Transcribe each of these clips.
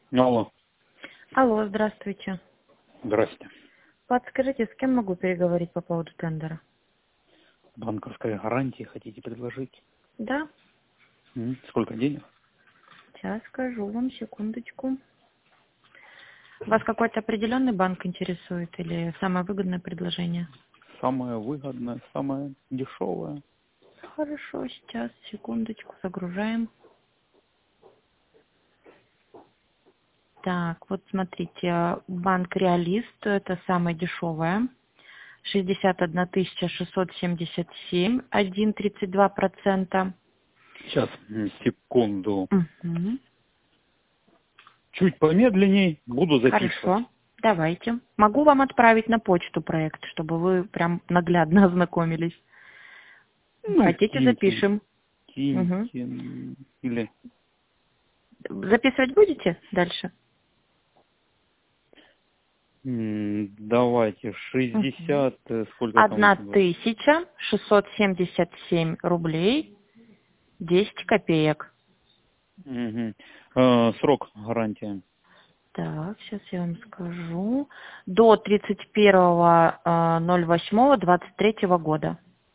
Алло, Алло, здравствуйте. здрасте. Подскажите, с кем могу переговорить по поводу тендера? Банковская гарантия хотите предложить? Да, Сколько денег? сейчас скажу вам, секундочку. Вас какой-то определенный банк интересует или самое выгодное предложение? Самое выгодное, самое дешевое. Хорошо, сейчас, секундочку, загружаем. Так, вот смотрите, банк Реалист, это самое дешевое. 61 677, 1,32%. Сейчас, секунду. Мгм. Чуть помедленней, буду записывать. Хорошо, давайте. Могу вам отправить на почту проект, чтобы вы прям наглядно ознакомились. Ну, Хотите, киньте, запишем. Мгм. киньте, или Записывать будете дальше? давайте Мгм. 60, сколько там было? 1677 рублей 10 копеек. Мгм. Срок гарантии. Так, сейчас я вам скажу. До 31.08.23 года.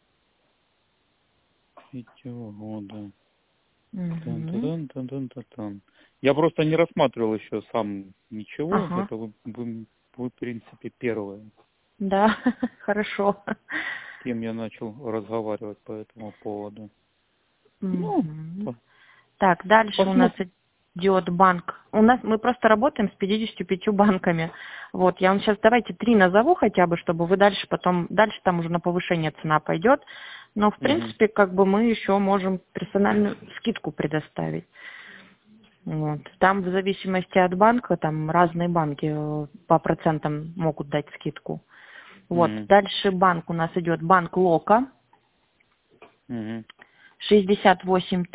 Третьего года. Мгм. Тан-тан-тан-тан-тан-тан. Я просто не рассматривал еще сам ничего. Ага, Это вы, в принципе, первые, да, хорошо. с кем я начал разговаривать по этому поводу. Ну, Мгм. Так, дальше у нас посмотрим. идет банк. У нас мы просто работаем с 55 банками. Вот, я вам сейчас давайте 3 назову хотя бы, чтобы вы дальше потом, дальше там уже на повышение цена пойдет. Но, в Мгм. принципе, как бы мы еще можем персональную скидку предоставить. Вот. Там в зависимости от банка, там разные банки по процентам могут дать скидку. Вот. Мгм. Дальше банк у нас идет банк Лока, Мгм. 68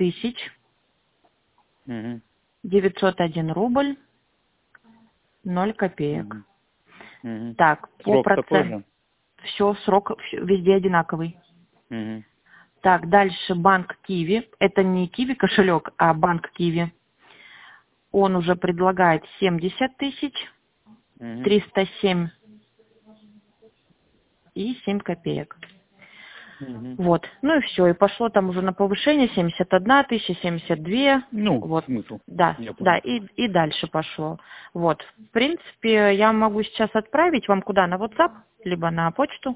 Мгм. 901 рубль, 0 копеек. Мгм. Мгм. Так, по Срок такой процент. же? Все, срок везде одинаковый. Мгм. Так, дальше банк Киви. Это не Киви кошелек, а банк Киви. Он уже предлагает 70 тысяч, Мгм. 307 и 7 копеек. Мгм. Вот. Ну и все. И пошло там уже на повышение 71 тысяча, 72. Ну, Вот. смысл. Да, Я да, понял. и дальше пошло. Вот. В принципе, я могу сейчас отправить вам куда? На WhatsApp, либо на почту.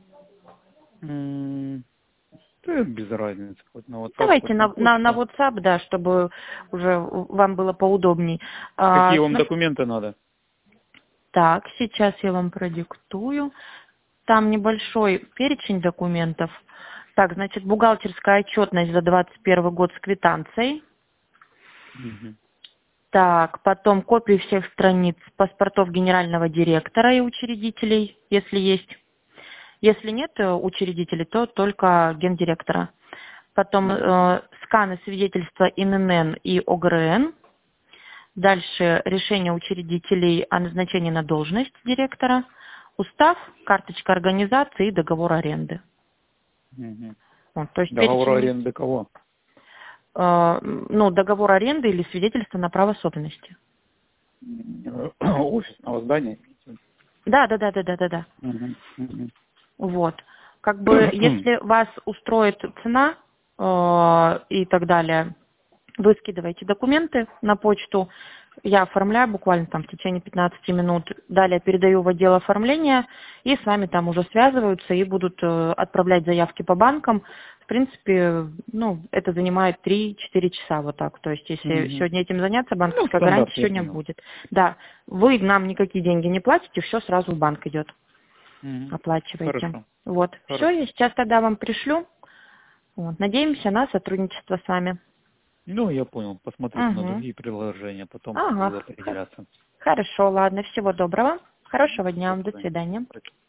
М, Да без разницы. Хоть на WhatsApp, Давайте хоть на на почту. WhatsApp, да, чтобы уже вам было поудобней. Какие вам документы надо? Так, сейчас я вам продиктую. Там небольшой перечень документов. Так, значит, бухгалтерская отчетность за 21 год с квитанцией. Мгм. Так, потом копии всех страниц паспортов генерального директора и учредителей, если есть. Если нет учредителей, то только гендиректора. Потом Мгм. сканы свидетельства ИНН и ОГРН. Дальше решение учредителей о назначении на должность директора. Устав, карточка организации и договор аренды. Мгм. Вот, то есть Договор перечень, аренды кого? ну, договор аренды или свидетельство на право собственности. Офисного здания. Да, да, да, да, да, да, да. Мгм. Мгм. Вот. Как бы, если вас устроит цена и так далее, вы скидываете документы на почту, я оформляю буквально там в течение 15 минут, далее передаю в отдел оформления, и с вами там уже связываются и будут отправлять заявки по банкам. В принципе, ну, это занимает 3-4 часа вот так. То есть, если Мгм. сегодня этим заняться, Ну, банковская гарантия стандарт, я сегодня понял. будет. Да, вы нам никакие деньги не платите, все сразу в банк идет, Мгм. оплачиваете. Хорошо, Вот, все, хорошо. я сейчас тогда вам пришлю. Вот, надеемся на сотрудничество с вами. Ну, я понял. Посмотрите на Угу. другие приложения, потом Ага. буду определяться. Хорошо, ладно. Всего доброго. Хорошего дня До вам. До свидания. свидания.